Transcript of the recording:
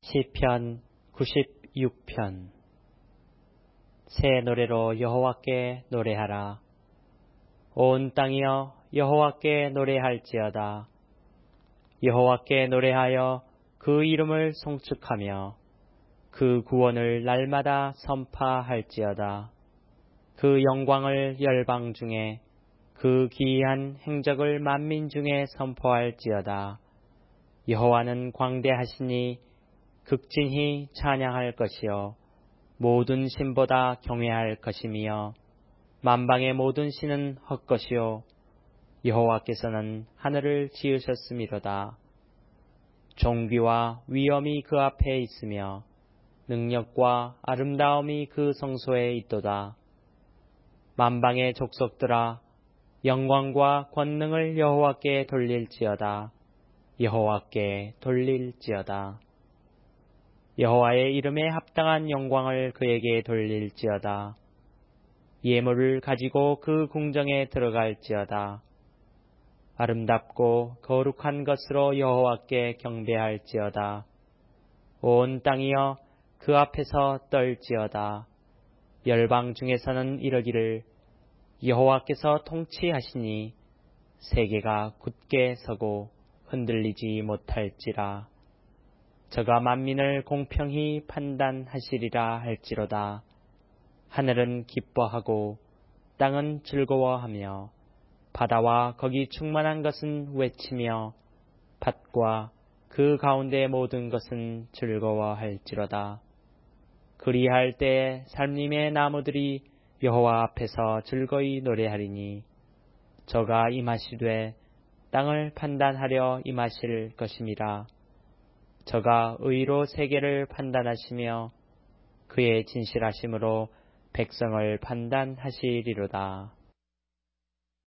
시편 96편. 새 노래로 여호와께 노래하라. 온 땅이여 여호와께 노래할지어다. 여호와께 노래하여 그 이름을 송축하며 그 구원을 날마다 선파할지어다. 그 영광을 열방 중에, 그 기이한 행적을 만민 중에 선포할지어다. 여호와는 광대하시니 극진히 찬양할 것이요 모든 신보다 경외할 것이며, 만방의 모든 신은 헛것이요 여호와께서는 하늘을 지으셨음이로다. 존귀와 위엄이 그 앞에 있으며 능력과 아름다움이 그 성소에 있도다. 만방의 족속들아, 영광과 권능을 여호와께 돌릴지어다. 여호와께 돌릴지어다. 여호와의 이름에 합당한 영광을 그에게 돌릴지어다. 예물을 가지고 그 궁정에 들어갈지어다. 아름답고 거룩한 것으로 여호와께 경배할지어다. 온 땅이여 그 앞에서 떨지어다. 열방 중에서는 이러기를, 여호와께서 통치하시니 세계가 굳게 서고 흔들리지 못할지라. 저가 만민을 공평히 판단하시리라 할지로다. 하늘은 기뻐하고 땅은 즐거워하며 바다와 거기 충만한 것은 외치며 밭과 그 가운데 모든 것은 즐거워할지로다. 그리할 때에 살림의 나무들이 여호와 앞에서 즐거이 노래하리니, 저가 임하시되 땅을 판단하려 임하실 것임이라. 저가 의로 세계를 판단하시며 그의 진실하심으로 백성을 판단하시리로다.